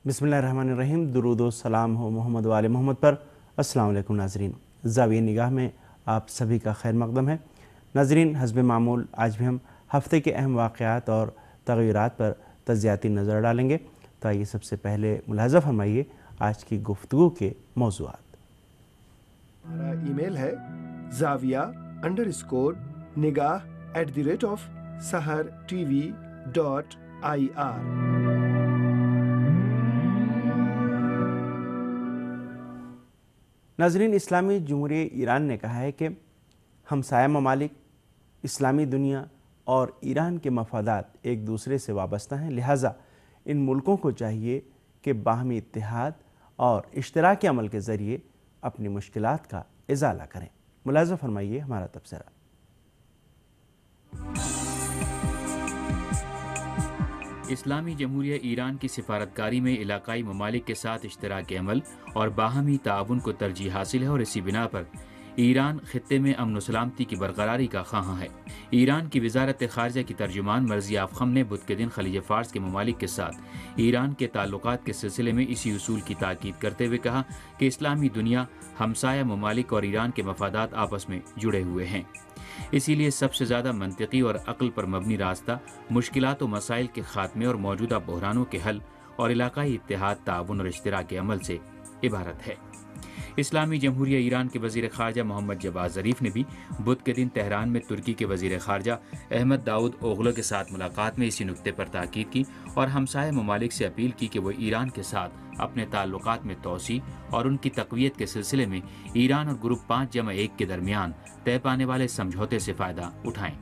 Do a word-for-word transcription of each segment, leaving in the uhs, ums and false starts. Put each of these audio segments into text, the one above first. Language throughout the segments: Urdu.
بسم اللہ الرحمن الرحیم۔ درود و سلام ہو محمد و آل محمد پر۔ السلام علیکم ناظرین، زاویہ نگاہ میں آپ سبھی کا خیر مقدم ہے۔ ناظرین، حسب معمول آج بھی ہم ہفتے کے اہم واقعات اور تغیرات پر تجزیاتی نظر ڈالیں گے۔ تو آئیے سب سے پہلے ملاحظہ فرمائیے آج کی گفتگو کے موضوعات۔ ہمارا ای میل ہے زاویہ انڈر اسکور نگاہ at the rate of Sahar TV dot I R آر۔ ناظرین، اسلامی جمہوریہ ایران نے کہا ہے کہ ہمسایہ ممالک، اسلامی دنیا اور ایران کے مفادات ایک دوسرے سے وابستہ ہیں، لہٰذا ان ملکوں کو چاہیے کہ باہمی اتحاد اور اشتراکی عمل کے ذریعے اپنی مشکلات کا ازالہ کریں۔ ملاحظہ فرمائیے ہمارا تبصرہ۔ اسلامی جمہوریہ ایران کی سفارتکاری میں علاقائی ممالک کے ساتھ اشتراک عمل اور باہمی تعاون کو ترجیح حاصل ہے، اور اسی بنا پر ایران خطے میں امن و سلامتی کی برقراری کا خواہاں ہے۔ ایران کی وزارت خارجہ کی ترجمان مرضیہ افخم نے بدھ کے دن خلیج فارس کے ممالک کے ساتھ ایران کے تعلقات کے سلسلے میں اسی اصول کی تاکید کرتے ہوئے کہا کہ اسلامی دنیا، ہمسایہ ممالک اور ایران کے مفادات آپس میں جڑے ہوئے ہیں، اسی لیے سب سے زیادہ منطقی اور عقل پر مبنی راستہ مشکلات و مسائل کے خاتمے اور موجودہ بحرانوں کے حل اور علاقائی اتحاد، تعاون اور اشتراک عمل سے عبارت ہے۔ اسلامی جمہوریہ ایران کے وزیر خارجہ محمد جواد ظریف نے بھی بدھ کے دن تہران میں ترکی کے وزیر خارجہ احمد داؤد اوغلو کے ساتھ ملاقات میں اسی نکتے پر تاکید کی اور ہمسایہ ممالک سے اپیل کی کہ وہ ایران کے ساتھ اپنے تعلقات میں توسیع اور ان کی تقویت کے سلسلے میں ایران اور گروپ پانچ جمع ایک کے درمیان طے پانے والے سمجھوتے سے فائدہ اٹھائیں۔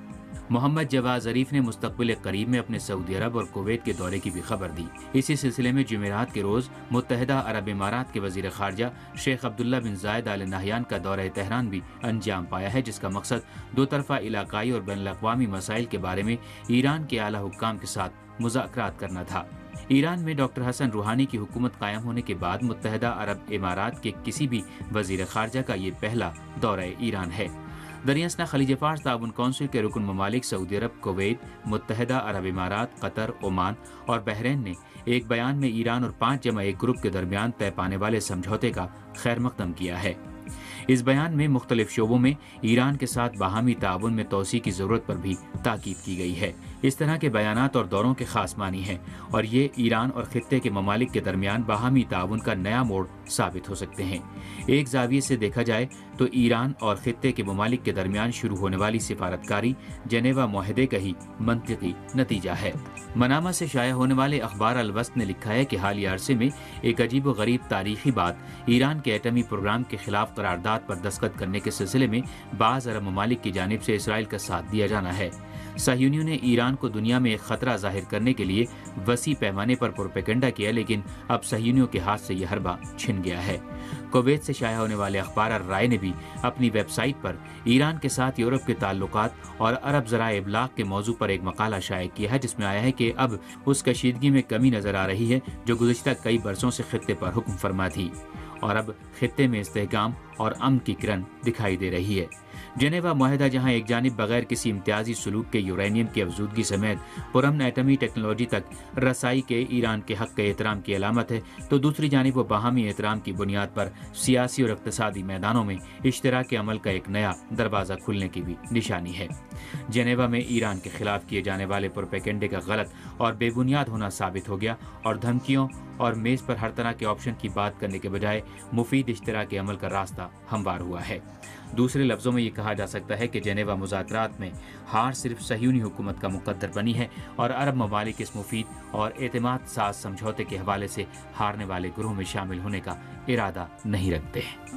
محمد جواد ظریف نے مستقبل قریب میں اپنے سعودی عرب اور کویت کے دورے کی بھی خبر دی۔ اسی سلسلے میں جمعرات کے روز متحدہ عرب امارات کے وزیر خارجہ شیخ عبداللہ بن زائد آل نہیان کا دورہ تہران بھی انجام پایا ہے، جس کا مقصد دو طرفہ علاقائی اور بین الاقوامی مسائل کے بارے میں ایران کے اعلیٰ حکام کے ساتھ مذاکرات کرنا تھا۔ ایران میں ڈاکٹر حسن روحانی کی حکومت قائم ہونے کے بعد متحدہ عرب امارات کے کسی بھی وزیر خارجہ کا یہ پہلا دورہ ایران ہے۔ دریاسنا خلیج فارس تعاون کونسل کے رکن ممالک سعودی عرب، کویت، متحدہ عرب امارات، قطر، عمان اور بحرین نے ایک بیان میں ایران اور پانچ جمع ایک گروپ کے درمیان طے پانے والے سمجھوتے کا خیر مقدم کیا ہے۔ اس بیان میں مختلف شعبوں میں ایران کے ساتھ باہمی تعاون میں توسیع کی ضرورت پر بھی تاکید کی گئی ہے۔ اس طرح کے بیانات اور دوروں کے خاص معنی ہیں اور یہ ایران اور خطے کے ممالک کے درمیان باہمی تعاون کا نیا موڑ ثابت ہو سکتے ہیں۔ ایک زاویے سے دیکھا جائے تو ایران اور خطے کے ممالک کے درمیان شروع ہونے والی سفارتکاری جنیوا معاہدے کا ہی منطقی نتیجہ ہے۔ منامہ سے شائع ہونے والے اخبار الوسط نے لکھا ہے کہ حالیہ عرصے میں ایک عجیب و غریب تاریخی بات ایران کے ایٹمی پروگرام کے خلاف قرارداد پر دستخط کرنے کے سلسلے میں بعض عرب ممالک کی جانب سے اسرائیل کا ساتھ دیا جانا ہے۔ صہیونیوں نے ایران کو دنیا میں ایک خطرہ ظاہر کرنے کے لیے وسیع پیمانے پر پروپیگنڈا کیا، لیکن اب صہیونیوں کے ہاتھ سے یہ حربہ چھن گیا ہے۔ کویت سے شائع ہونے والے اخبار الرائے نے بھی اپنی ویب سائٹ پر ایران کے ساتھ یورپ کے تعلقات اور عرب ذرائع ابلاغ کے موضوع پر ایک مقالہ شائع کیا ہے، جس میں آیا ہے کہ اب اس کشیدگی میں کمی نظر آ رہی ہے جو گزشتہ کئی برسوں سے خطے پر حکم فرما تھی، اور اب خطے میں استحکام اور امن کی کرن دکھائی دے رہی ہے۔ جنیوا معاہدہ جہاں ایک جانب بغیر کسی امتیازی سلوک کے یورینیم کی افزودگی سمیت پرامن ایٹمی ٹیکنالوجی تک رسائی کے ایران کے حق کے احترام کی علامت ہے، تو دوسری جانب وہ باہمی احترام کی بنیاد پر سیاسی اور اقتصادی میدانوں میں اشتراک عمل کا ایک نیا دروازہ کھلنے کی بھی نشانی ہے۔ جنیوا میں ایران کے خلاف کیے جانے والے پروپیگنڈے کا غلط اور بے بنیاد ہونا ثابت ہو گیا، اور دھمکیوں اور میز پر ہر طرح کے آپشن کی بات کرنے کے بجائے مفید اشتراک عمل کا راستہ ہموار ہوا ہے۔ دوسرے لفظوں میں یہ کہا جا سکتا ہے کہ جنیوا مذاکرات میں ہار صرف صہیونی حکومت کا مقدر بنی ہے، اور عرب ممالک اس مفید اور اعتماد ساز سمجھوتے کے حوالے سے ہارنے والے گروہ میں شامل ہونے کا ارادہ نہیں رکھتے ہیں۔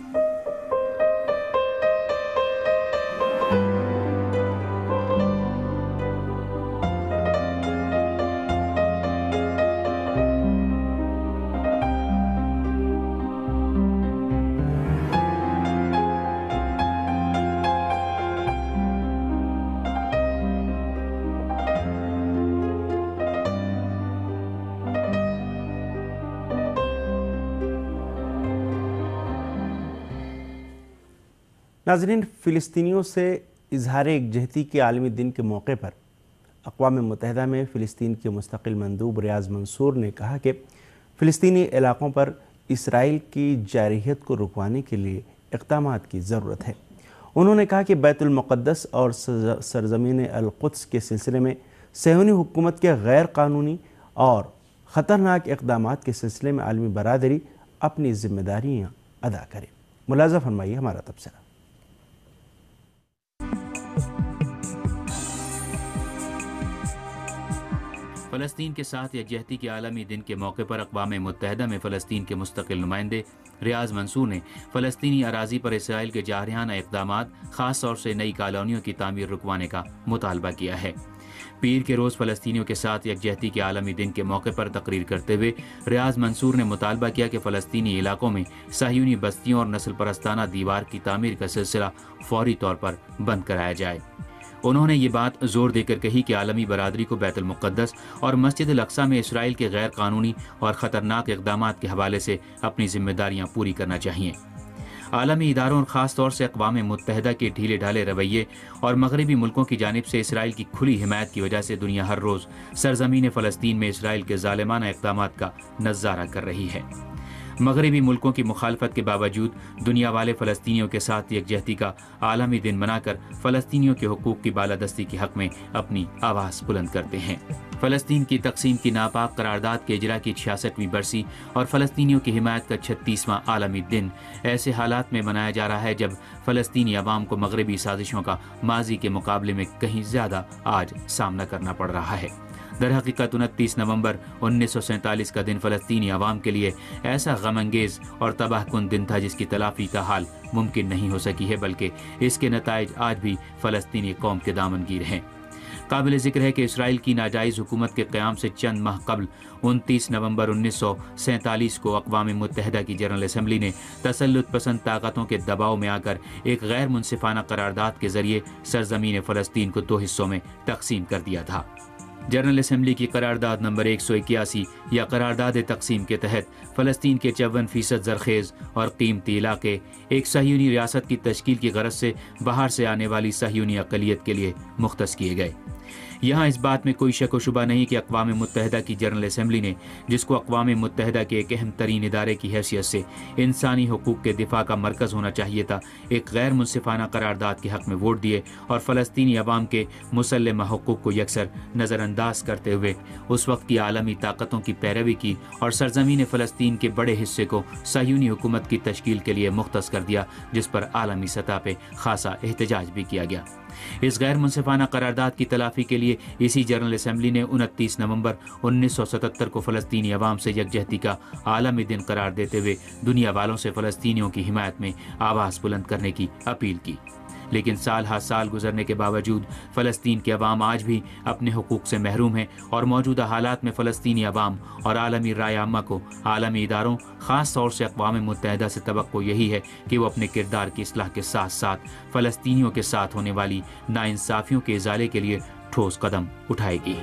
ناظرین، فلسطینیوں سے اظہار یکجہتی کے عالمی دن کے موقع پر اقوام متحدہ میں فلسطین کے مستقل مندوب ریاض منصور نے کہا کہ فلسطینی علاقوں پر اسرائیل کی جارحیت کو رکوانے کے لیے اقدامات کی ضرورت ہے۔ انہوں نے کہا کہ بیت المقدس اور سرزمین القدس کے سلسلے میں صہیونی حکومت کے غیر قانونی اور خطرناک اقدامات کے سلسلے میں عالمی برادری اپنی ذمہ داریاں ادا کرے۔ ملاحظہ فرمائیے ہمارا تبصرہ۔ فلسطین کے ساتھ یکجہتی کے عالمی دن کے موقع پر اقوام متحدہ میں فلسطین کے مستقل نمائندے ریاض منصور نے فلسطینی اراضی پر اسرائیل کے جارحانہ اقدامات، خاص طور سے نئی کالونیوں کی تعمیر رکوانے کا مطالبہ کیا ہے۔ پیر کے روز فلسطینیوں کے ساتھ یکجہتی کے عالمی دن کے موقع پر تقریر کرتے ہوئے ریاض منصور نے مطالبہ کیا کہ فلسطینی علاقوں میں صہیونی بستیوں اور نسل پرستانہ دیوار کی تعمیر کا سلسلہ فوری طور پر بند کرایا جائے۔ انہوں نے یہ بات زور دے کر کہی کہ عالمی برادری کو بیت المقدس اور مسجد الاقصیٰ میں اسرائیل کے غیر قانونی اور خطرناک اقدامات کے حوالے سے اپنی ذمہ داریاں پوری کرنا چاہیے۔ عالمی اداروں اور خاص طور سے اقوام متحدہ کے ڈھیلے ڈھالے رویے اور مغربی ملکوں کی جانب سے اسرائیل کی کھلی حمایت کی وجہ سے دنیا ہر روز سرزمین فلسطین میں اسرائیل کے ظالمانہ اقدامات کا نظارہ کر رہی ہے۔ مغربی ملکوں کی مخالفت کے باوجود دنیا والے فلسطینیوں کے ساتھ یکجہتی کا عالمی دن منا کر فلسطینیوں کے حقوق کی بالادستی کے حق میں اپنی آواز بلند کرتے ہیں۔ فلسطین کی تقسیم کی ناپاک قرارداد کے اجرا کی چھیاسٹھویں برسی اور فلسطینیوں کی حمایت کا چھتیسواں عالمی دن ایسے حالات میں منایا جا رہا ہے جب فلسطینی عوام کو مغربی سازشوں کا ماضی کے مقابلے میں کہیں زیادہ آج سامنا کرنا پڑ رہا ہے۔ در حقیقت انتیس نومبر انیس سو سینتالیس کا دن فلسطینی عوام کے لیے ایسا غم انگیز اور تباہ کن دن تھا جس کی تلافی کا حال ممکن نہیں ہو سکی ہے، بلکہ اس کے نتائج آج بھی فلسطینی قوم کے دامنگیر ہیں۔ قابل ذکر ہے کہ اسرائیل کی ناجائز حکومت کے قیام سے چند ماہ قبل انتیس نومبر انیس سو سینتالیس کو اقوام متحدہ کی جنرل اسمبلی نے تسلط پسند طاقتوں کے دباؤ میں آ کر ایک غیر منصفانہ قرارداد کے ذریعے سرزمین فلسطین کو دو حصوں میں تقسیم کر دیا تھا۔ جنرل اسمبلی کی قرارداد نمبر ایک سو اکیاسی یا قرارداد تقسیم کے تحت فلسطین کے چون فیصد زرخیز اور قیمتی علاقے ایک صہیونی ریاست کی تشکیل کی غرض سے باہر سے آنے والی صہیونی اقلیت کے لیے مختص کیے گئے۔ یہاں اس بات میں کوئی شک و شبہ نہیں کہ اقوام متحدہ کی جنرل اسمبلی نے، جس کو اقوام متحدہ کے ایک اہم ترین ادارے کی حیثیت سے انسانی حقوق کے دفاع کا مرکز ہونا چاہیے تھا، ایک غیر منصفانہ قرارداد کے حق میں ووٹ دیے اور فلسطینی عوام کے مسلمہ حقوق کو یکسر نظر انداز کرتے ہوئے اس وقت کی عالمی طاقتوں کی پیروی کی اور سرزمین فلسطین کے بڑے حصے کو صہیونی حکومت کی تشکیل کے لیے مختص کر دیا، جس پر عالمی سطح پہ خاصا احتجاج بھی کیا گیا۔ اس غیر منصفانہ قرارداد کی تلافی کے لیے اسی جنرل اسمبلی نے انتیس نومبر انیس سو ستتر کو فلسطینی عوام سے یکجہتی کا عالمی دن قرار دیتے ہوئے دنیا والوں سے فلسطینیوں کی حمایت میں آواز بلند کرنے کی اپیل کی۔ لیکن سال ہر سال گزرنے کے باوجود فلسطین کے عوام آج بھی اپنے حقوق سے محروم ہیں اور موجودہ حالات میں فلسطینی عوام اور عالمی رائے عامہ کو عالمی اداروں، خاص طور سے اقوام متحدہ سے توقع یہی ہے کہ وہ اپنے کردار کی اصلاح کے ساتھ ساتھ فلسطینیوں کے ساتھ ہونے والی ناانصافیوں کے ازالے کے لیے ٹھوس قدم اٹھائے گی۔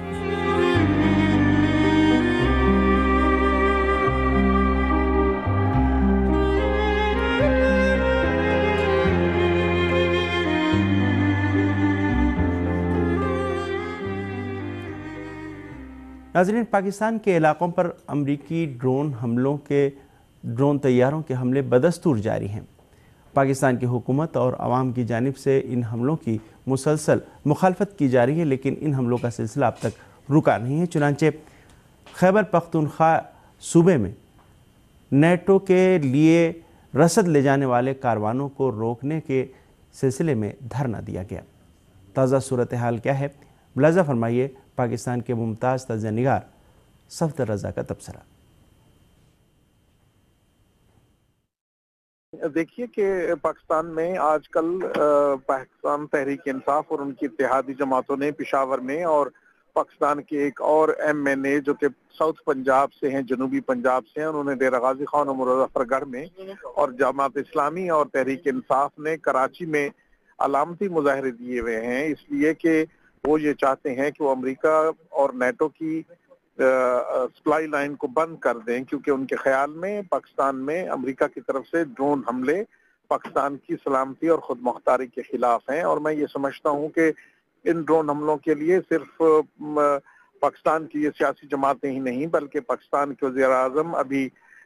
ناظرین، پاکستان کے علاقوں پر امریکی ڈرون حملوں کے ڈرون طیاروں کے حملے بدستور جاری ہیں۔ پاکستان کی حکومت اور عوام کی جانب سے ان حملوں کی مسلسل مخالفت کی جا رہی ہے، لیکن ان حملوں کا سلسلہ اب تک رکا نہیں ہے۔ چنانچہ خیبر پختونخوا صوبے میں نیٹو کے لیے رسد لے جانے والے کاروانوں کو روکنے کے سلسلے میں دھرنا دیا گیا۔ تازہ صورتحال کیا ہے؟ ملاحظہ فرمائیے پاکستان کے ممتاز تجزیہ نگار صفدر رضا کا تبصرہ۔ دیکھیے کہ پاکستان میں آج کل پاکستان تحریک انصاف اور ان کی اتحادی جماعتوں نے پشاور میں اور پاکستان کے ایک اور ایم این اے جو کہ ساؤتھ پنجاب سے ہیں، جنوبی پنجاب سے ہیں، انہوں نے ڈیرہ غازی خان اور مظفر گڑھ میں، اور جماعت اسلامی اور تحریک انصاف نے کراچی میں علامتی مظاہرے دیے ہوئے ہیں، اس لیے کہ وہ یہ چاہتے ہیں کہ وہ امریکہ اور نیٹو کی سپلائی لائن کو بند کر دیں، کیونکہ ان کے خیال میں پاکستان میں امریکہ کی طرف سے ڈرون حملے پاکستان کی سلامتی اور خود مختاری کے خلاف ہیں۔ اور میں یہ سمجھتا ہوں کہ ان ڈرون حملوں کے لیے صرف پاکستان کی یہ سیاسی جماعتیں ہی نہیں بلکہ پاکستان کے وزیر اعظم ابھی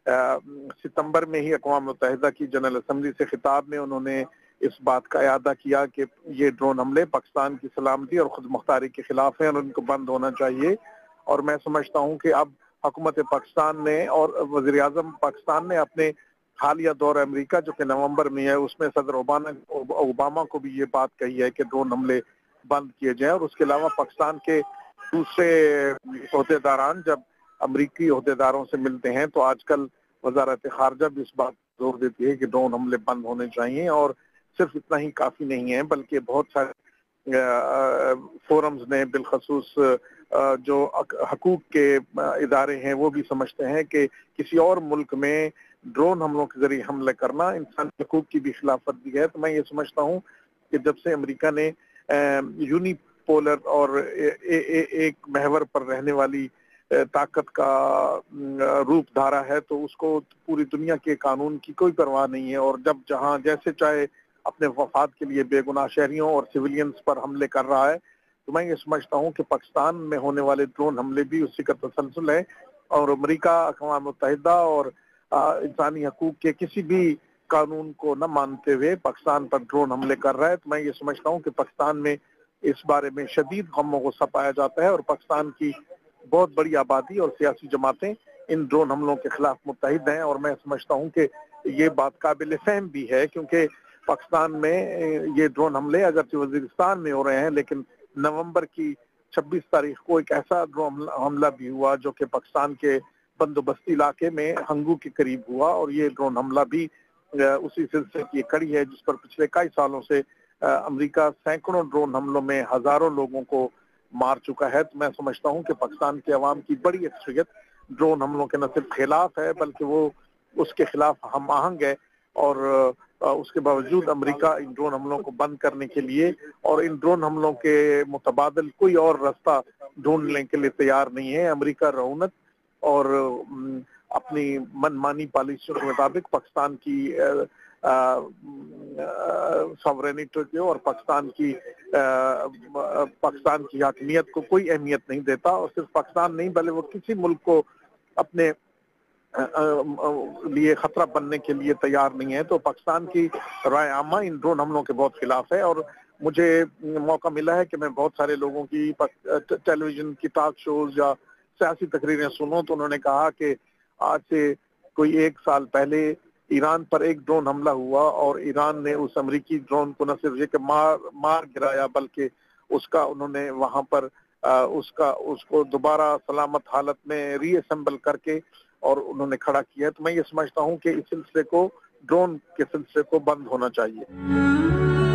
ستمبر میں ہی اقوام متحدہ کی جنرل اسمبلی سے خطاب میں انہوں نے اس بات کا اعادہ کیا کہ یہ ڈرون حملے پاکستان کی سلامتی اور خود مختاری کے خلاف ہیں اور ان کو بند ہونا چاہیے. اور میں سمجھتا ہوں کہ اب حکومت پاکستان نے اور وزیر اعظم پاکستان نے اپنے حالیہ دور امریکہ جو کہ نومبر میں ہے اس میں صدر اوباما کو بھی یہ بات کہی ہے کہ ڈرون حملے بند کیے جائیں. اور اس کے علاوہ پاکستان کے دوسرے عہدیداران جب امریکی عہدیداروں سے ملتے ہیں تو آج کل وزارت خارجہ بھی اس بات زور دیتی ہے کہ ڈرون حملے بند ہونے چاہیے. اور صرف اتنا ہی کافی نہیں ہے بلکہ بہت سارے فورمز نے بالخصوص جو حقوق کے ادارے ہیں وہ بھی سمجھتے ہیں کہ کسی اور ملک میں ڈرون حملوں کے ذریعے حملے کرنا انسانی حقوق کی بھی خلاف ورزی ہے. تو میں یہ سمجھتا ہوں کہ جب سے امریکہ نے یونی پولر اور ایک محور پر رہنے والی طاقت کا روپ دھارا ہے تو اس کو پوری دنیا کے قانون کی کوئی پرواہ نہیں ہے اور جب جہاں جیسے چاہے اپنے مفاد کے لیے بے گناہ شہریوں اور سویلینز پر حملے کر رہا ہے. تو میں یہ سمجھتا ہوں کہ پاکستان میں ہونے والے ڈرون حملے بھی اسی کا تسلسل ہے اور امریکہ اقوام متحدہ اور انسانی حقوق کے کسی بھی قانون کو نہ مانتے ہوئے پاکستان پر ڈرون حملے کر رہا ہے. تو میں یہ سمجھتا ہوں کہ پاکستان میں اس بارے میں شدید غم و غصہ پایا جاتا ہے اور پاکستان کی بہت بڑی آبادی اور سیاسی جماعتیں ان ڈرون حملوں کے خلاف متحد ہیں. اور میں سمجھتا ہوں کہ یہ بات قابل فہم بھی ہے کیونکہ پاکستان میں یہ ڈرون حملے اگرچہ وزیرستان میں ہو رہے ہیں لیکن نومبر کی چھبیس تاریخ کو ایک ایسا ڈرون حملہ بھی ہوا جو کہ پاکستان کے بندوبستی علاقے میں ہنگو کے قریب ہوا اور یہ ڈرون حملہ بھی اسی سلسلے کی کڑی ہے جس پر پچھلے کئی سالوں سے امریکہ سینکڑوں ڈرون حملوں میں ہزاروں لوگوں کو مار چکا ہے. تو میں سمجھتا ہوں کہ پاکستان کے عوام کی بڑی اکثریت ڈرون حملوں کے نہ صرف خلاف ہے بلکہ وہ اس کے خلاف ہم آہنگ ہے اور اس کے باوجود امریکہ ان ڈرون حملوں کو بند کرنے کے لیے اور ان ڈرون حملوں کے متبادل کوئی اور راستہ ڈھونڈنے کے لیے تیار نہیں ہے. امریکہ رعونت اور اپنی من مانی پالیسیوں کے مطابق پاکستان کی ساورینٹی اور پاکستان کی پاکستان کی حاکمیت کو کوئی اہمیت نہیں دیتا اور صرف پاکستان نہیں بلکہ وہ کسی ملک کو اپنے لیے خطرہ بننے کے لیے تیار نہیں ہے. تو پاکستان کی رائے عامہ ان ڈرون حملوں کے بہت خلاف ہے اور مجھے موقع ملا ہے کہ میں بہت سارے لوگوں کی ٹیلی ویژن کی ٹاک شوز یا سیاسی تقریریں سنوں تو انہوں نے کہا کہ آج سے کوئی ایک سال پہلے ایران پر ایک ڈرون حملہ ہوا اور ایران نے اس امریکی ڈرون کو نہ صرف یہ کہ مار مار گرایا بلکہ اس کا انہوں نے وہاں پر اس کا اس کو دوبارہ سلامت حالت میں ری اسمبل کر کے اور انہوں نے کھڑا کیا ہے. تو میں یہ سمجھتا ہوں کہ اس سلسلے کو ڈرون کے سلسلے کو بند ہونا چاہیے.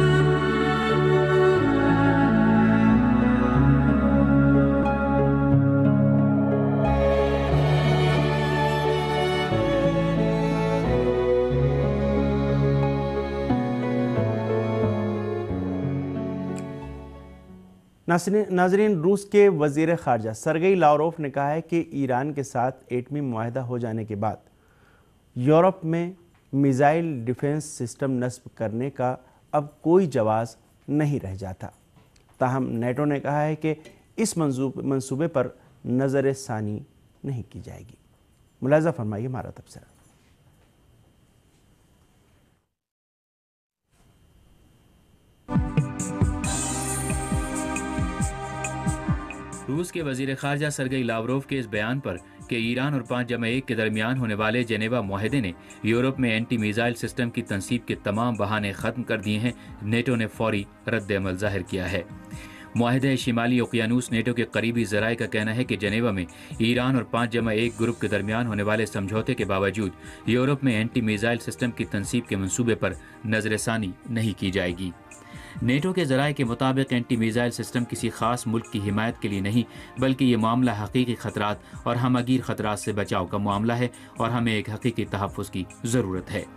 ناظرین، روس کے وزیر خارجہ سرگئی لاوروف نے کہا ہے کہ ایران کے ساتھ ایٹمی معاہدہ ہو جانے کے بعد یورپ میں میزائل ڈیفنس سسٹم نصب کرنے کا اب کوئی جواز نہیں رہ جاتا. تاہم نیٹو نے کہا ہے کہ اس منصوبے پر نظر ثانی نہیں کی جائے گی. ملاحظہ فرمائیے ہمارا تبصرہ. روس کے وزیر خارجہ سرگئی لاوروف کے اس بیان پر کہ ایران اور پانچ جمع ایک کے درمیان ہونے والے جنیوا معاہدے نے یورپ میں اینٹی میزائل سسٹم کی تنصیب کے تمام بہانے ختم کر دیے ہیں، نیٹو نے فوری رد عمل ظاہر کیا ہے. معاہدہ شمالی اوقیانوس نیٹو کے قریبی ذرائع کا کہنا ہے کہ جنیوا میں ایران اور پانچ جمع ایک گروپ کے درمیان ہونے والے سمجھوتے کے باوجود یورپ میں اینٹی میزائل سسٹم کی تنصیب کے منصوبے پر نظر ثانی نہیں کی جائے گی. نیٹو کے ذرائع کے مطابق اینٹی میزائل سسٹم کسی خاص ملک کی حمایت کے لیے نہیں بلکہ یہ معاملہ حقیقی خطرات اور ہم اگیر خطرات سے بچاؤ کا معاملہ ہے اور ہمیں ایک حقیقی تحفظ کی ضرورت ہے.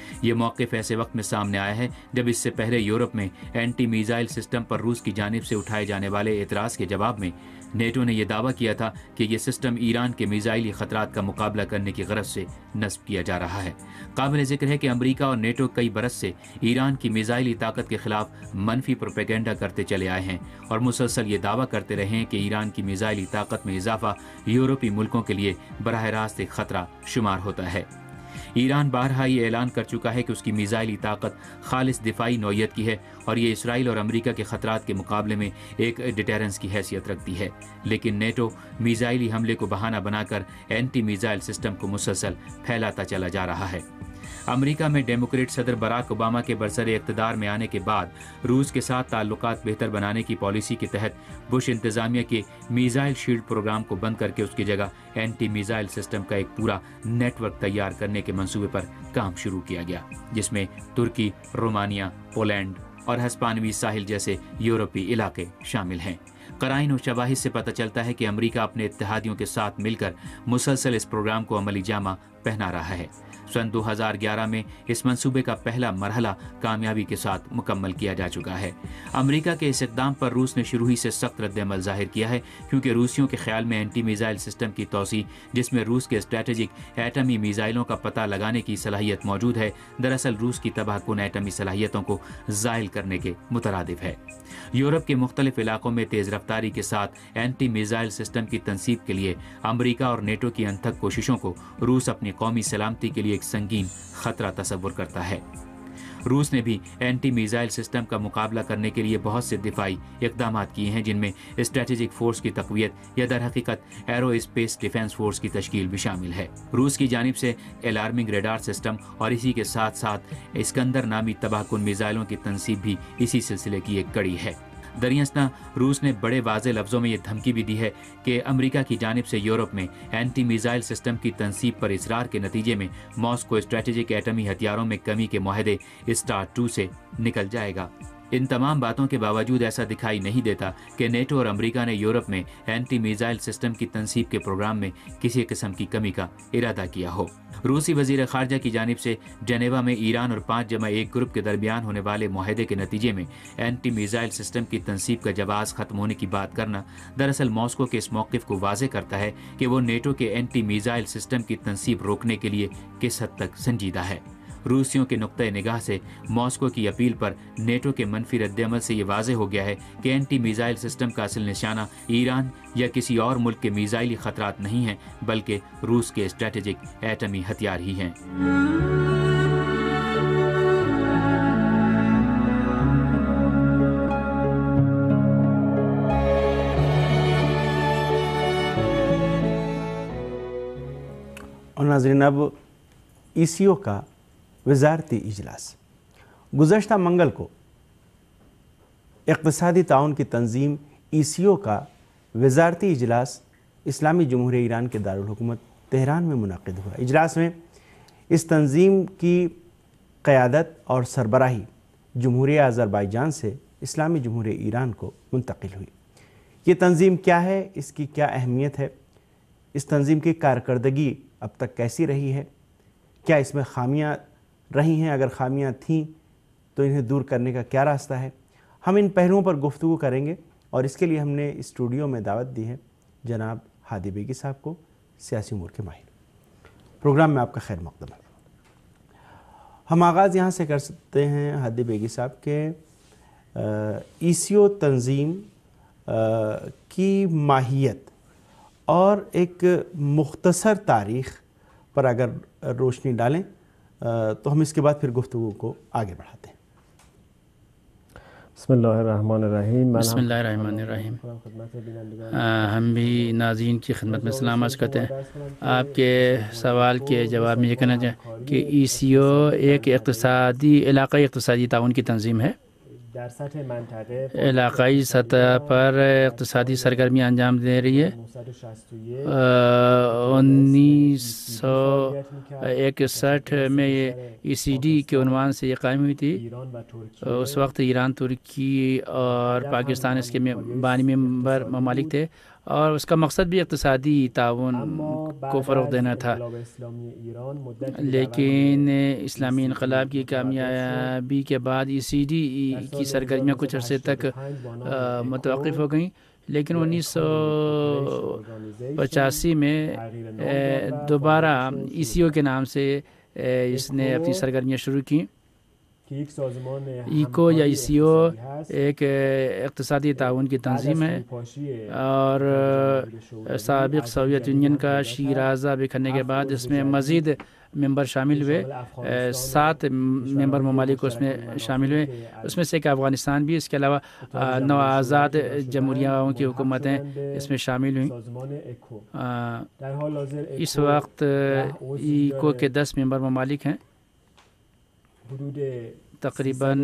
یہ موقف ایسے وقت میں سامنے آیا ہے جب اس سے پہلے یورپ میں اینٹی میزائل سسٹم پر روس کی جانب سے اٹھائے جانے والے اعتراض کے جواب میں نیٹو نے یہ دعویٰ کیا تھا کہ یہ سسٹم ایران کے میزائلی خطرات کا مقابلہ کرنے کی غرض سے نصب کیا جا رہا ہے۔ قابل ذکر ہے کہ امریکہ اور نیٹو کئی برس سے ایران کی میزائلی طاقت کے خلاف منفی پروپیگنڈا کرتے چلے آئے ہیں اور مسلسل یہ دعویٰ کرتے رہے ہیں کہ ایران کی میزائلی طاقت میں اضافہ یورپی ملکوں کے لیے براہ راست ایک خطرہ شمار ہوتا ہے۔ ایران بارہا یہ اعلان کر چکا ہے کہ اس کی میزائلی طاقت خالص دفاعی نوعیت کی ہے اور یہ اسرائیل اور امریکہ کے خطرات کے مقابلے میں ایک ڈیٹرنس کی حیثیت رکھتی ہے، لیکن نیٹو میزائلی حملے کو بہانہ بنا کر اینٹی میزائل سسٹم کو مسلسل پھیلاتا چلا جا رہا ہے۔ امریکہ میں ڈیموکریٹ صدر براک اوباما کے برسر اقتدار میں آنے کے بعد روس کے ساتھ تعلقات بہتر بنانے کی پالیسی کے تحت بش انتظامیہ کے میزائل شیلڈ پروگرام کو بند کر کے اس کی جگہ اینٹی میزائل سسٹم کا ایک پورا نیٹ ورک تیار کرنے کے منصوبے پر کام شروع کیا گیا، جس میں ترکی، رومانیہ، پولینڈ اور ہسپانوی ساحل جیسے یورپی علاقے شامل ہیں۔ قرائن و شواہد سے پتہ چلتا ہے کہ امریکہ اپنے اتحادیوں کے ساتھ مل کر مسلسل اس پروگرام کو عملی جامہ پہنا رہا ہے۔ سن دو ہزار گیارہ میں اس منصوبے کا پہلا مرحلہ کامیابی کے ساتھ مکمل کیا جا چکا ہے۔ امریکہ کے اس اقدام پر روس نے شروع ہی سے سخت رد عمل ظاہر کیا ہے، کیونکہ روسیوں کے خیال میں اینٹی میزائل سسٹم کی توسیع، جس میں روس کے اسٹریٹجک ایٹمی میزائلوں کا پتہ لگانے کی صلاحیت موجود ہے، دراصل روس کی تباہ کن ایٹمی صلاحیتوں کو زائل کرنے کے مترادف ہے۔ یورپ کے مختلف علاقوں میں تیز رفتاری کے ساتھ اینٹی میزائل سسٹم کی تنصیب کے لیے امریکہ اور نیٹو کی انتھک کوششوں کو روس اپنی قومی سلامتی کے لیے ایک سنگین خطرہ تصور کرتا ہے۔ روس نے بھی اینٹی میزائل سسٹم کا مقابلہ کرنے کے لیے بہت سے دفاعی اقدامات کیے ہیں، جن میں اسٹریٹجک فورس کی تقویت یا در حقیقت ایرو اسپیس ڈیفنس فورس کی تشکیل بھی شامل ہے۔ روس کی جانب سے الارمنگ ریڈار سسٹم اور اسی کے ساتھ ساتھ اسکندر نامی تباہ کن میزائلوں کی تنصیب بھی اسی سلسلے کی ایک کڑی ہے۔ دریاسنا روس نے بڑے واضح لفظوں میں یہ دھمکی بھی دی ہے کہ امریکہ کی جانب سے یورپ میں اینٹی میزائل سسٹم کی تنصیب پر اصرار کے نتیجے میں ماسکو اسٹریٹجک ایٹمی ہتھیاروں میں کمی کے معاہدے اسٹار ٹو سے نکل جائے گا۔ ان تمام باتوں کے باوجود ایسا دکھائی نہیں دیتا کہ نیٹو اور امریکہ نے یورپ میں اینٹی میزائل سسٹم کی تنصیب کے پروگرام میں کسی قسم کی کمی کا ارادہ کیا ہو۔ روسی وزیر خارجہ کی جانب سے جنیوا میں ایران اور پانچ جمع ایک گروپ کے درمیان ہونے والے معاہدے کے نتیجے میں اینٹی میزائل سسٹم کی تنصیب کا جواز ختم ہونے کی بات کرنا دراصل ماسکو کے اس موقف کو واضح کرتا ہے کہ وہ نیٹو کے اینٹی میزائل سسٹم کی تنصیب روکنے کے لیے کس حد تک سنجیدہ ہے۔ روسیوں کے نقطہ نگاہ سے ماسکو کی اپیل پر نیٹو کے منفی رد عمل سے یہ واضح ہو گیا ہے کہ اینٹی میزائل سسٹم کا اصل نشانہ ایران یا کسی اور ملک کے میزائلی خطرات نہیں ہیں، بلکہ روس کے اسٹریٹجک ایٹمی ہتھیار ہی ہیں۔ اور ناظرین، اب ای سی او کا وزارتی اجلاس گزشتہ منگل کو اقتصادی تعاون کی تنظیم ای سی او کا وزارتی اجلاس اسلامی جمہوریہ ایران کے دارالحکومت تہران میں منعقد ہوا۔ اجلاس میں اس تنظیم کی قیادت اور سربراہی جمہوریہ آذربائیجان سے اسلامی جمہوریہ ایران کو منتقل ہوئی۔ یہ تنظیم کیا ہے، اس کی کیا اہمیت ہے، اس تنظیم کی کارکردگی اب تک کیسی رہی ہے، کیا اس میں خامیاں رہی ہیں، اگر خامیاں تھیں تو انہیں دور کرنے کا کیا راستہ ہے، ہم ان پہلوؤں پر گفتگو کریں گے۔ اور اس کے لیے ہم نے اسٹوڈیو میں دعوت دی ہے جناب ہادی بیگی صاحب کو، سیاسی امور کے ماہر۔ پروگرام میں آپ کا خیر مقدم ہے۔ ہم آغاز یہاں سے کر سکتے ہیں ہادی بیگی صاحب کے ای سی او تنظیم کی ماہیت اور ایک مختصر تاریخ پر اگر روشنی ڈالیں تو ہم اس کے بعد پھر گفتگو کو آگے بڑھاتے ہیں۔ بسم اللہ الرحمن الرحیم۔ بسم اللہ الرحمن الرحیم۔ ہم بھی ناظرین کی خدمت میں سلام عرض کرتے ہیں۔ آپ کے سوال کے جواب میں یہ کہنا چاہیں کہ ای سی او ایک اقتصادی علاقائی اقتصادی تعاون کی تنظیم ہے، علاقائی سطح پر اقتصادی سرگرمیاں انجام دے رہی ہے۔ انیس سو اکسٹھ میں یہ ای سی ڈی کے عنوان سے یہ قائم ہوئی تھی۔ اس وقت ایران، ترکی اور پاکستان اس کے بانی ممبر ممالک تھے، اور اس کا مقصد بھی اقتصادی تعاون کو فروغ دینا تھا، لیکن اسلامی انقلاب کی کامیابی کے بعد ای سی ڈی کی سرگرمیاں کچھ عرصے تک متوقف ہو گئیں، لیکن انیس سو پچاسی میں دوبارہ ای سی او کے نام سے اس نے اپنی سرگرمیاں شروع کی۔ ایکو یا ای سی او ایک اقتصادی تعاون کی تنظیم ہے اور سابق سوویت یونین کا شیرازہ بکھرنے کے بعد اس میں مزید ممبر شامل ہوئے، سات ممبر ممالک اس میں شامل ہوئے، اس میں سے ایک افغانستان بھی، اس کے علاوہ نو آزاد جمہوریوں کی حکومتیں اس میں شامل ہوئیں۔ اس وقت ایکو کے دس ممبر ممالک ہیں، تقریباً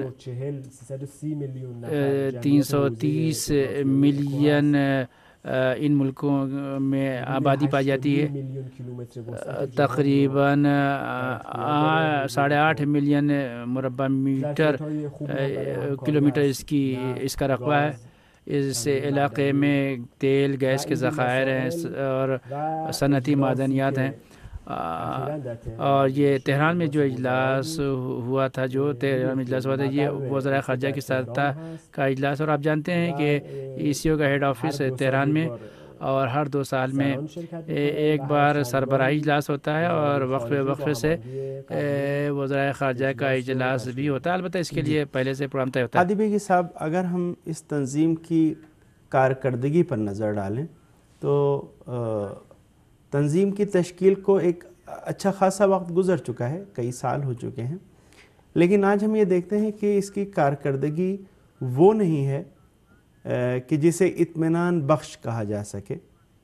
تین سو تیس ملین ان ملکوں میں آبادی پائی جاتی ہے، تقریباً ساڑھے آٹھ ملین مربع میٹر کلو میٹر اس کی اس کا رقبہ ہے۔ اس علاقے میں تیل گیس کے ذخائر ہیں اور صنعتی معدنیات ہیں، اور یہ تہران میں جو اجلاس ہوا تھا جو تہران میں اجلاس ہوا تھا یہ وزراء خارجہ کی سطح کا اجلاس، اور آپ جانتے ہیں کہ ای سی او کا ہیڈ آفس تہران میں، اور ہر دو سال میں ایک بار سربراہی اجلاس ہوتا ہے اور وقفے وقفے سے وزراء خارجہ کا اجلاس بھی ہوتا ہے، البتہ اس کے لیے پہلے سے پروگرام طے ہوتا ہے۔ عادی بیگی صاحب، اگر ہم اس تنظیم کی کارکردگی پر نظر ڈالیں تو تنظیم کی تشکیل کو ایک اچھا خاصا وقت گزر چکا ہے، کئی سال ہو چکے ہیں، لیکن آج ہم یہ دیکھتے ہیں کہ اس کی کارکردگی وہ نہیں ہے کہ جسے اطمینان بخش کہا جا سکے۔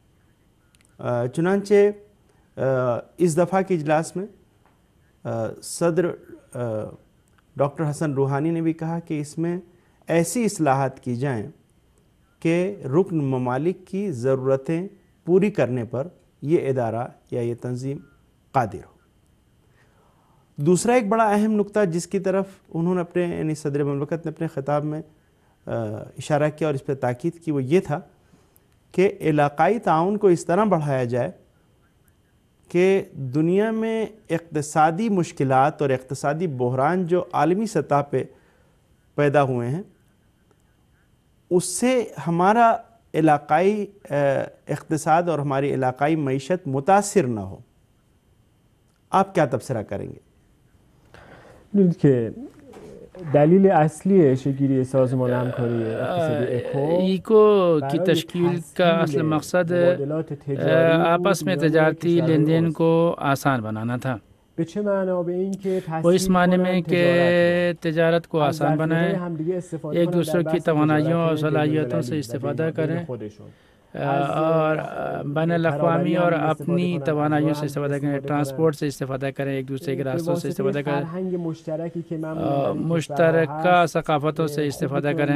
چنانچہ اس دفعہ کے اجلاس میں صدر ڈاکٹر حسن روحانی نے بھی کہا کہ اس میں ایسی اصلاحات کی جائیں کہ رکن ممالک کی ضرورتیں پوری کرنے پر یہ ادارہ یا یہ تنظیم قادر ہو۔ دوسرا ایک بڑا اہم نقطہ جس کی طرف انہوں نے اپنے یعنی صدر مملکت نے اپنے خطاب میں اشارہ کیا اور اس پہ تاکید کی، وہ یہ تھا کہ علاقائی تعاون کو اس طرح بڑھایا جائے کہ دنیا میں اقتصادی مشکلات اور اقتصادی بحران جو عالمی سطح پہ پیدا ہوئے ہیں اس سے ہمارا علاقائی اقتصاد اور ہماری علاقائی معیشت متاثر نہ ہو۔ آپ کیا تبصرہ کریں گے؟ کہ دلیل اصلی شکلی سازمان همکاری اقتصادی ایکو کی تشکیل کا اصل مقصد آپس میں تجارتی لین دین کو آسان بنانا تھا۔ وہ اس معنی میں کہ تجارت کو آسان بنائیں، ایک دوسرے کی توانائیوں اور صلاحیتوں سے استفادہ کریں اور بین الاقوامی اور اپنی توانائیوں سے استفادہ کریں، ٹرانسپورٹ سے استفادہ کریں، ایک دوسرے کے راستوں سے استفادہ کریں، مشترکہ ثقافتوں سے استفادہ کریں۔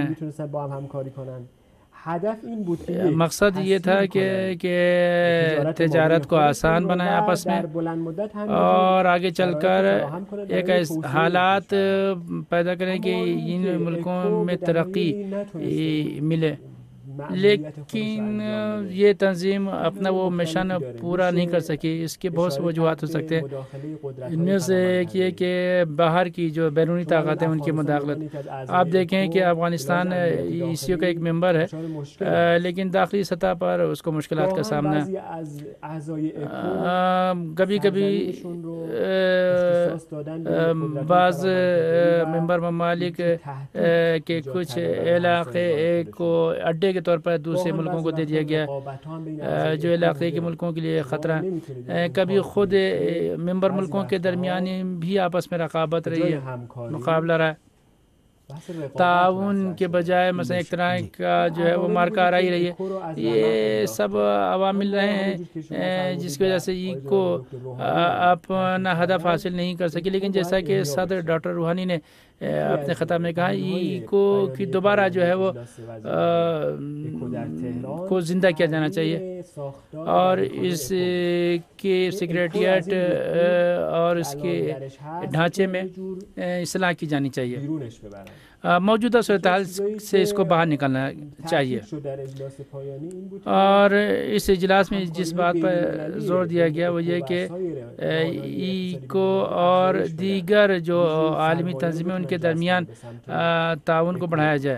مقصد یہ تھا کہ کہ تجارت کو آسان بنائیں آپس میں اور آگے چل کر ایک حالات پیدا کریں کہ ان ملکوں میں ترقی ملے، لیکن یہ تنظیم اپنا وہ مشن پورا نہیں کر سکی۔ اس کے بہت سے وجوہات ہو سکتے ہیں، ان میں سے ایک یہ کہ باہر کی جو بیرونی طاقتیں ان کی مداخلت۔ آپ دیکھیں کہ افغانستان ای سی او کا ایک ممبر ہے لیکن داخلی سطح پر اس کو مشکلات کا سامنا کبھی کبھی بعض ممبر ممالک کے کچھ علاقے کو اڈے کے طور پر دوسرے ملکوں کو دے دیا گیا جو علاقے کے ملکوں کے لیے خطرہ ہے۔ کبھی خود ممبر ملکوں کے درمیان بھی آپس میں رقابت رہی ہے، مقابلہ رہا ہے، تعاون کے بجائے مثلا ایک طرح کا جو ہے وہ مارکا رہی رہی ہے۔ یہ سب عوامل رہے ہیں جس کی وجہ سے ای کو اپنا ہدف حاصل نہیں کر سکی، لیکن جیسا کہ صدر ڈاکٹر روحانی نے اپنے خطاب میں کہا، ای کو کی دوبارہ جو ہے وہ کو زندہ کیا جانا چاہیے اور اس کے سیکریٹریٹ اور اس کے ڈھانچے میں اصلاح کی جانی چاہیے۔ موجودہ صورتحال سے اس کو باہر نکالنا چاہیے. اور اس اجلاس میں جس بات پر زور دیا گیا وہ یہ کہ ایکو اور دیگر جو عالمی تنظیمیں ان کے درمیان تعاون کو بڑھایا جائے,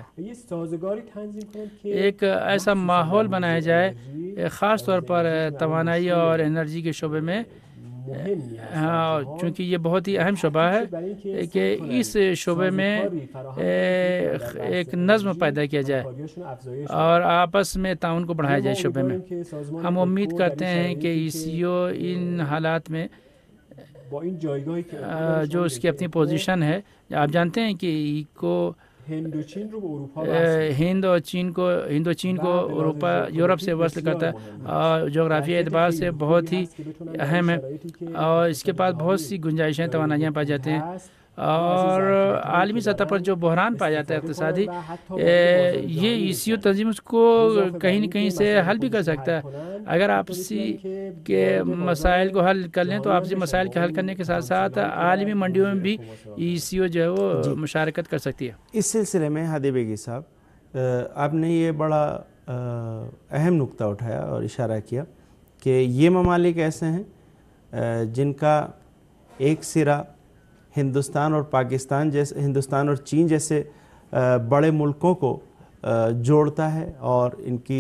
ایک ایسا ماحول بنایا جائے خاص طور پر توانائی اور انرجی کے شعبے میں, ہاں چونکہ یہ بہت ہی اہم شعبہ ہے کہ اس شعبے میں ایک نظم پیدا کیا جائے اور آپس میں تعاون کو بڑھایا جائے شعبے میں. ہم امید کرتے ہیں کہ ای سی او ان حالات میں جو اس کی اپنی پوزیشن ہے, آپ جانتے ہیں کہ ایکو ہند اور چین کو ہند و چین کو اروپا یورپ سے وصل کرتا ہے اور جغرافیائی اعتبار سے بہت ہی اہم ہے, اور اس کے پاس بہت سی گنجائشیں توانائیاں پائی جاتے ہیں. اور عالمی سطح پر جو بحران پایا جاتا ہے اقتصادی, یہ ای سی او تنظیم اس کو کہیں نہ کہیں سے حل بھی کر سکتا ہے. اگر آپسی کے مسائل کو حل کر لیں تو آپسی مسائل کے حل کرنے کے ساتھ ساتھ عالمی منڈیوں میں بھی ای سی او جو ہے وہ مشارکت کر سکتی ہے. اس سلسلے میں ہادی بیگی صاحب, آپ نے یہ بڑا اہم نقطہ اٹھایا اور اشارہ کیا کہ یہ ممالک ایسے ہیں جن کا ایک سرا ہندوستان اور پاکستان جیسے ہندوستان اور چین جیسے بڑے ملکوں کو جوڑتا ہے اور ان کی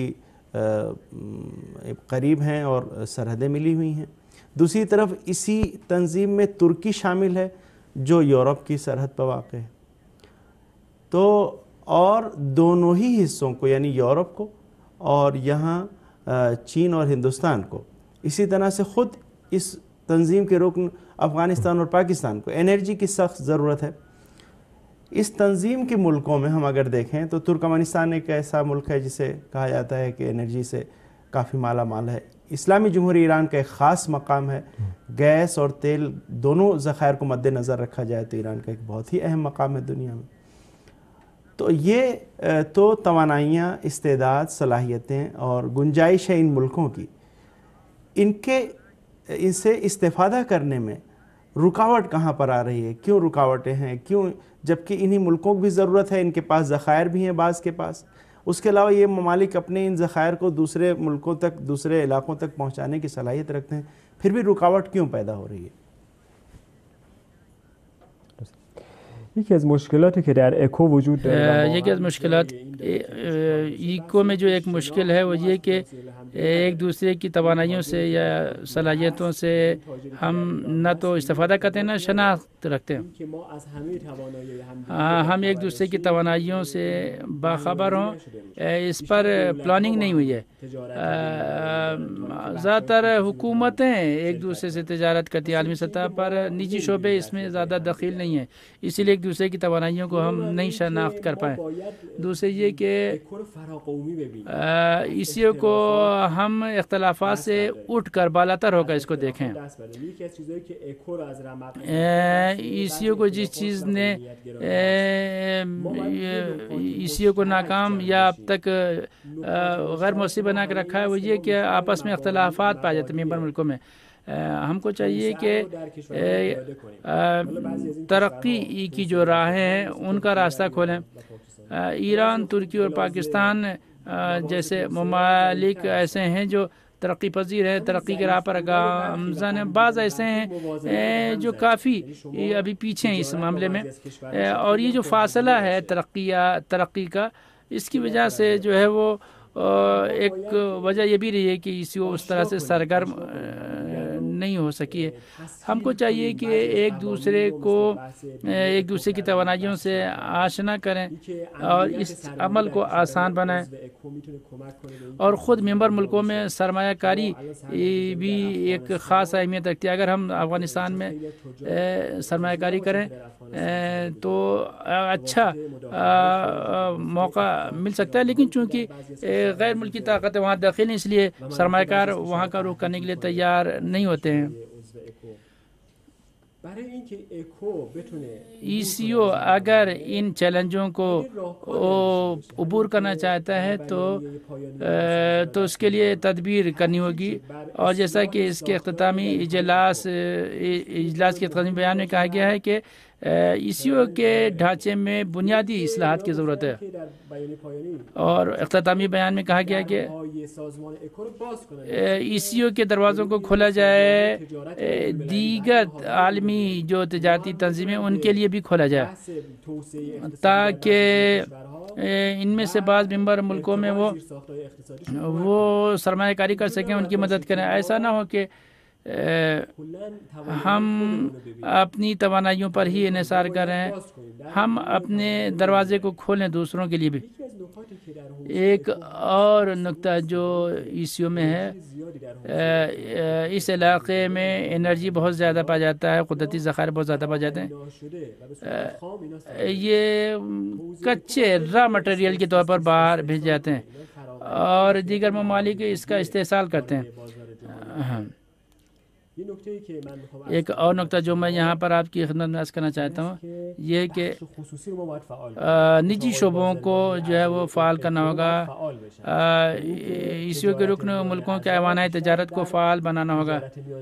قریب ہیں اور سرحدیں ملی ہوئی ہیں. دوسری طرف اسی تنظیم میں ترکی شامل ہے جو یورپ کی سرحد پر واقع ہے. تو اور دونوں ہی حصوں کو یعنی یورپ کو اور یہاں چین اور ہندوستان کو, اسی طرح سے خود اس تنظیم کے رکن افغانستان اور پاکستان کو انرجی کی سخت ضرورت ہے. اس تنظیم کے ملکوں میں ہم اگر دیکھیں تو ترکمانستان ایک ایسا ملک ہے جسے کہا جاتا ہے کہ انرجی سے کافی مالا مال ہے. اسلامی جمہوریہ ایران کا ایک خاص مقام ہے. گیس اور تیل دونوں ذخائر کو مد نظر رکھا جائے تو ایران کا ایک بہت ہی اہم مقام ہے دنیا میں. تو یہ تو توانائیاں, استعداد, صلاحیتیں اور گنجائش ہے ان ملکوں کی. ان کے ان سے استفادہ کرنے میں رکاوٹ کہاں پر آ رہی ہے, کیوں رکاوٹیں ہیں, کیوں جبکہ انہی ملکوں کی بھی ضرورت ہے, ان کے پاس ذخائر بھی ہیں بعض کے پاس. اس کے علاوہ یہ ممالک اپنے ان ذخائر کو دوسرے ملکوں تک, دوسرے علاقوں تک پہنچانے کی صلاحیت رکھتے ہیں, پھر بھی رکاوٹ کیوں پیدا ہو رہی ہے؟ یکی از مشکلاتی که در اکو وجود داره, یکی از مشکلات ایکو میں جو ایک مشکل ہے وہ یہ کہ ایک دوسرے کی توانائیوں سے یا صلاحیتوں سے ہم نہ تو استفادہ کرتے ہیں نہ شناخت رکھتے ہیں. ہم ایک دوسرے کی توانائیوں سے باخبر ہوں, اس پر پلاننگ نہیں ہوئی ہے. زیادہ تر حکومتیں ایک دوسرے سے تجارت کرتی ہیں عالمی سطح پر, نجی شعبے اس میں زیادہ دخیل نہیں ہیں, اسی لیے ایک دوسرے کی توانائیوں کو ہم نہیں شناخت کر پائیں. دوسرے یہ کہ اسی کو ہم اختلافات سے اٹھ کر بالاتر ہو کر اس کو دیکھیں. ایسیو کو جس چیز نے ایسیو کو ناکام یا اب تک غیر مؤثر بنا کے رکھا ہے وہ یہ کہ آپس میں اختلافات پائے جاتے ہیں ممبر ملکوں میں. ہم کو چاہیے کہ ترقی کی جو راہیں ہیں ان کا راستہ کھولیں. ایران, ترکی اور پاکستان جیسے ممالک ایسے ہیں جو ترقی پذیر ہیں, ترقی کے راہ پر گامزن ہیں. بعض ایسے ہیں جو کافی ابھی پیچھے ہیں اس معاملے میں, اور یہ جو فاصلہ ہے ترقی ترقی کا, اس کی وجہ سے جو ہے وہ ایک وجہ یہ بھی رہی ہے کہ اسی اس طرح سے سرگرم نہیں ہو سکی ہے. ہم کو چاہیے کہ ایک دوسرے کو ایک دوسرے کی توانائیوں سے آشنا کریں اور اس عمل کو آسان بنائیں, اور خود ممبر ملکوں میں سرمایہ کاری بھی ایک خاص اہمیت رکھتی ہے. اگر ہم افغانستان میں سرمایہ کاری کریں تو اچھا موقع مل سکتا ہے, لیکن چونکہ غیر ملکی طاقتیں وہاں داخل ہیں اس لیے سرمایہ کار وہاں کا رخ کرنے کے لیے تیار نہیں ہوتے ہیں. ای سی او اگر ان چیلنجوں کو عبور کرنا چاہتا ہے تو تو اس کے لیے تدبیر کرنی ہوگی, اور جیسا کہ اس کے اختتامی اجلاس اجلاس کے اختتامی بیان میں کہا گیا ہے کہ ای سی او کے ڈھانچے میں بنیادی اصلاحات کی ضرورت ہے، اور اختتامی بیان میں کہا گیا کہ ای سی او کے دروازوں کو کھولا جائے، دیگر عالمی جو تجارتی تنظیمیں ان کے لیے بھی کھولا جائے، تاکہ ان میں سے بعض ممبر ملکوں میں وہ وہ سرمایہ کاری کر سکیں، ان کی مدد کریں۔ ایسا نہ ہو کہ ہم اپنی توانائیوں پر ہی انحصار کر رہے ہیں، ہم اپنے دروازے کو کھولیں دوسروں کے لیے بھی۔ ایک اور نقطہ جو ای سی او میں ہے، اس علاقے میں انرجی بہت زیادہ پا جاتا ہے، قدرتی ذخائر بہت زیادہ پا جاتے ہیں، یہ کچے را مٹیریل کے طور پر باہر بھیج جاتے ہیں اور دیگر ممالک اس کا استحصال کرتے ہیں۔ ایک اور نقطہ جو میں یہاں پر آپ کی خدمت میں عرض کرنا چاہتا ہوں، یہ کہ نجی شعبوں کو جو ہے وہ فعال کرنا ہوگا، ای سی او کے رکن ملکوں کے ایوان تجارت کو فعال بنانا ہوگا۔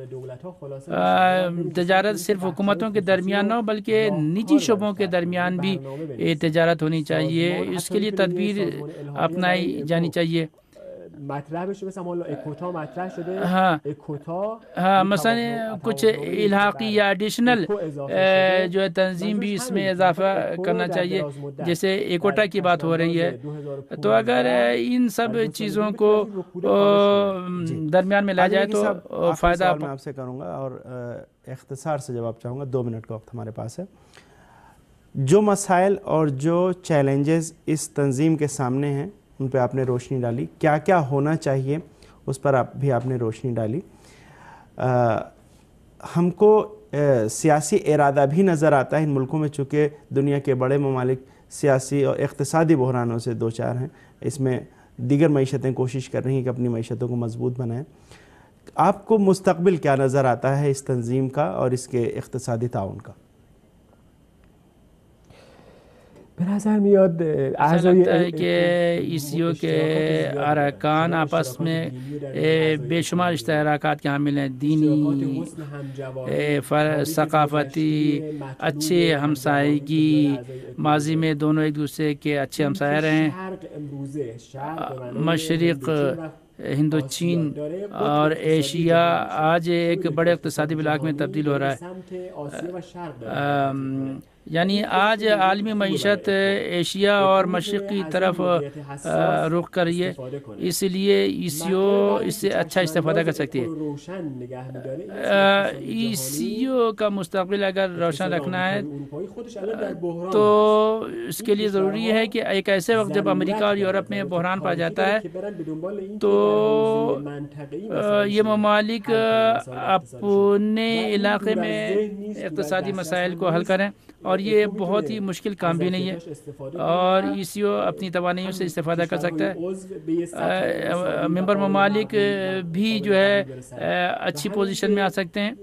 تجارت صرف حکومتوں کے درمیان نہ ہو بلکہ نجی شعبوں کے درمیان بھی تجارت ہونی چاہیے، اس کے لیے تدبیر اپنائی جانی چاہیے۔ مطرح بشه مثلا حالا اکوتا مطرح شده، ہاں اکوتا ہاں مثلا کچھ الحاقی یا ایڈیشنل جو ہے تنظیم بھی اس میں اضافہ کرنا چاہیے، جیسے ایکوٹا کی بات ہو رہی ہے، تو اگر ان سب چیزوں کو درمیان میں لا جائے تو فائدہ۔ میں آپ سے کروں گا اور اختصار سے جواب چاہوں گا، دو منٹ کا وقت ہمارے پاس ہے۔ جو مسائل اور جو چیلنجز اس تنظیم کے سامنے ہیں ان پہ آپ نے روشنی ڈالی، کیا کیا ہونا چاہیے اس پر آپ بھی آپ نے روشنی ڈالی۔ ہم کو سیاسی ارادہ بھی نظر آتا ہے ان ملکوں میں، چونکہ دنیا کے بڑے ممالک سیاسی اور اقتصادی بحرانوں سے دو چار ہیں، اس میں دیگر معیشتیں کوشش کر رہی ہیں کہ اپنی معیشتوں کو مضبوط بنائیں۔ آپ کو مستقبل کیا نظر آتا ہے اس تنظیم کا اور اس کے اقتصادی تعاون کا؟ به نظر میاد اعضای کہ ای سی او کے ارکان آپس میں بے شمار اشتراکات کے حامل ہیں، دینی، ثقافتی، اچھے ہمسائیگی، ماضی میں دونوں ایک دوسرے کے اچھے ہمسائے رہے ہیں۔ مشرق ہند و چین اور ایشیا آج ایک بڑے اقتصادی بلاک میں تبدیل ہو رہا ہے، یعنی آج عالمی معیشت ایشیا اور مشرق کی طرف رخ کر رہی ہے، اس لیے ای سی او اس سے اچھا استفادہ کر سکتی ہے۔ ای سی او کا مستقبل اگر روشن رکھنا ہے تو اس کے لیے ضروری ہے کہ ایک ایسے وقت جب امریکہ اور یورپ میں بحران پا جاتا ہے تو یہ ممالک اپنے علاقے میں اقتصادی مسائل کو حل کریں، اور یہ بہت ہی مشکل کام بھی نہیں ہے، اور ای سی او اپنی توانائیوں سے استفادہ کر سکتا ہے۔ ممبر ممالک بھی جو ہے اچھی پوزیشن میں آ سکتے ہیں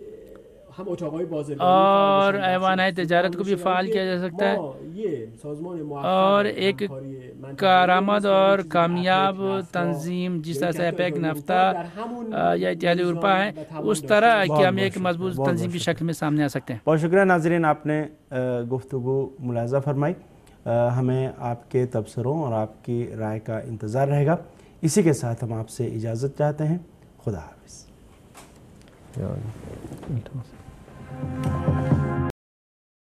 اور ایوان تجارت کو بھی فعال کیا جا سکتا ہے، اور ایک کارآمد اور کامیاب تنظیم جس طرح سے ایپیک، نفتا یا اتحادیہ اروپا ہے، اس طرح کہ ہم ایک مضبوط تنظیم کی شکل میں سامنے آ سکتے ہیں۔ بہت شکریہ ناظرین، آپ نے گفتگو ملاحظہ فرمائی، ہمیں آپ کے تبصروں اور آپ کی رائے کا انتظار رہے گا۔ اسی کے ساتھ ہم آپ سے اجازت چاہتے ہیں، خدا حافظ۔